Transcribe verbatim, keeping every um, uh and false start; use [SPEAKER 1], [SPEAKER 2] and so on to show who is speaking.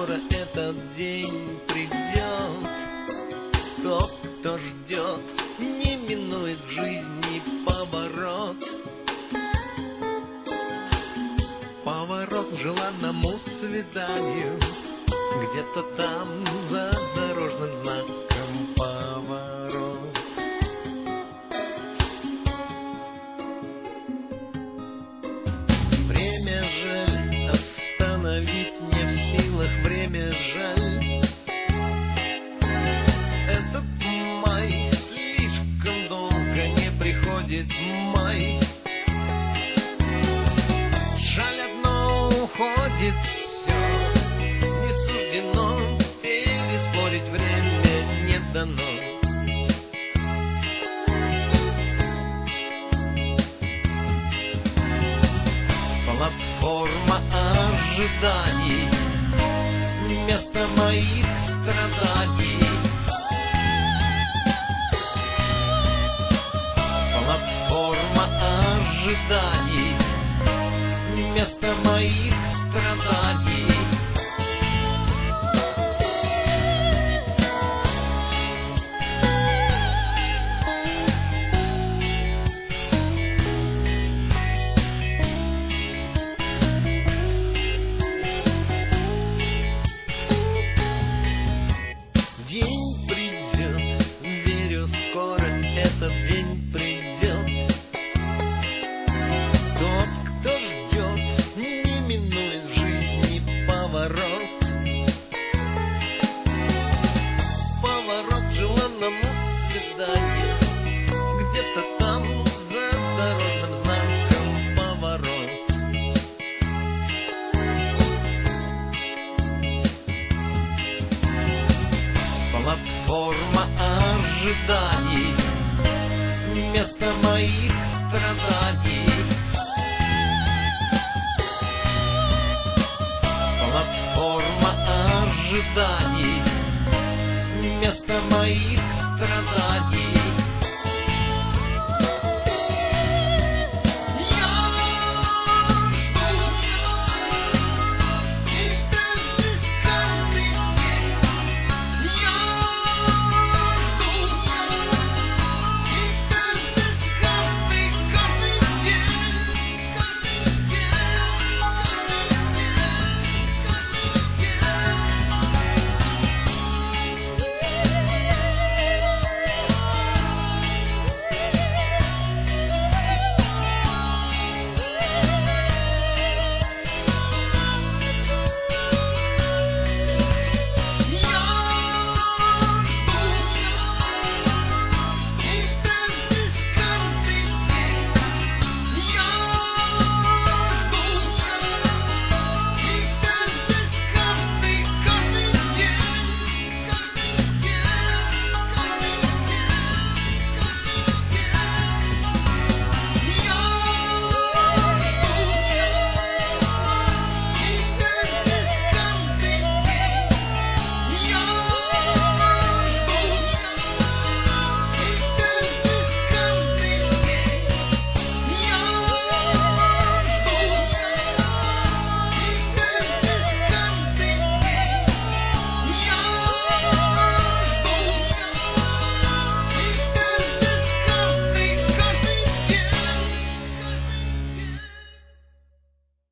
[SPEAKER 1] скоро этот день придет. Тот, кто ждет, не минует в жизни поворот. Поворот к желанному свиданию, где-то там за дорожным знаком поворот. Время жаль, остановить не в силах, время жаль. Этот май слишком долго не приходит май. Жаль, одно уходит все, не суждено, переспорить время не дано. Платформа ожиданий, место моих страданий. Платформа ожиданий, место моих страданий. День придет, верю, скоро этот день придет. Тот, кто ждет, не минует в жизни поворот. Поворот к желанному свиданию, где-то там за дорожным знаком поворот. Платформа ожиданий, место моих страданий. Платформа ожиданий, место моих страданий.